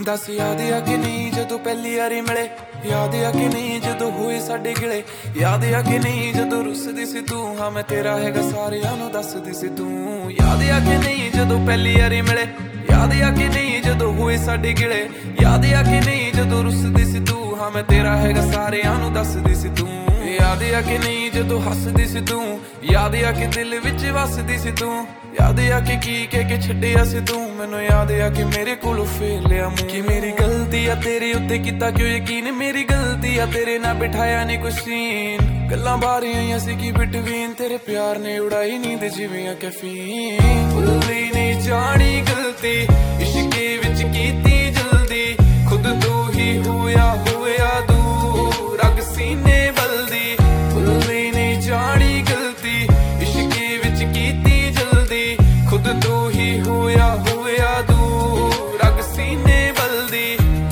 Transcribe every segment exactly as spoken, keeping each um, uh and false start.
दस याद आ कि नहीं जदों पहली वारी मिले, याद आ कि नहीं जदों होए साडे गिले, याद आ कि नहीं जदों रुसदी सी तू, हाँ मैं तेरा हैगा सारियां नूं दसदी सी तू। याद आ कि नहीं जदों पहली वारी मिले, याद आ कि नहीं जदों होए साडे गिले, याद आ कि नहीं जदों रुसदी सी तू, हाँ मैं तेरा हैगा सारियां नूं दसदी सी तू। याद आ कि नहीं जदों हसदी सी तू, याद आ कि दिल विच वसदी सी तू, याद आ कि की कह के छड्डिया सी तू मैनू, याद आ कि मेरे कोलों फेर लिया मूं। कि मेरी गलती आ तेरे उत्ते कीता क्यों यकीन, मेरी गलती आ तेरे नाल बिठाया नहीं कुछ सीन, गल्लां बाहर आईयां सी कि बिटवीन, तेरे प्यार ने उड़ाई नींद जिवें कैफीन। भुल्ली नहीं जानी गलती इश्के विच कीती जल्दी, खुद तो ही होया होया दूर अग सीने बलदी। भुल्ली नहीं जानी गलती इश्के विच कीती जल्दी, खुद तो ही होया होया दूर अग सीने बलदी।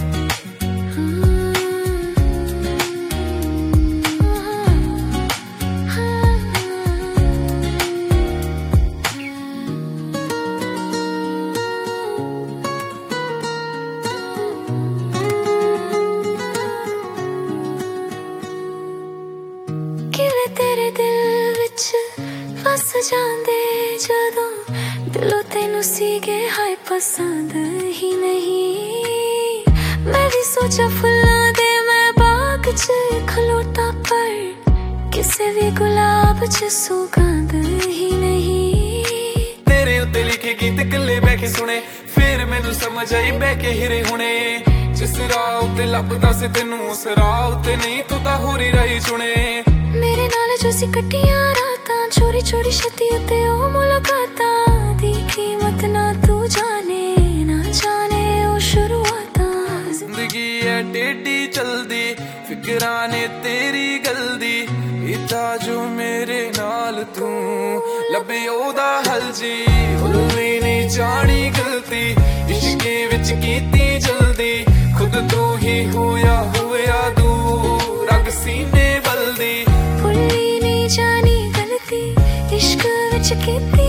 किवें तेरे दिल विच फस जांदे जदों दिलों तेनू सीगे हाय पसंद ही नहीं। मैं भी सोचा फुल्लां दे मैं बाग च खलोता, पर किसे भी गुलाब च सुगंध ही नहीं। तेरे उत्ते लिखे गीत कल्ले बैठ के सुने, फिर मैनू समझ आई बह के हिरे हुणे। जिस राह उत्ते लभदा सी तैनू उस राह उत्ते नहीं तू तां होरी राही चुने। मेरे नाल जो सी कट्टियां रातां चोरी चोरी छती उत्ते ओ मुलाकातां दी कीमत ना तू जाने ना जाने ओ शुरुआतां। जिंदगी है टेढ़ी चलदी फिकरां ने तेरी गलदी, इता जो मेरे नाल तू लभे ओदा हल जी। भुल्ली नहीं जानी गलती इश्के विच कीती जल्दी, खुद तो ही होया होया दूर अग सीने बलदी। भुल्ली नहीं जानी गलती इश्क विच कीती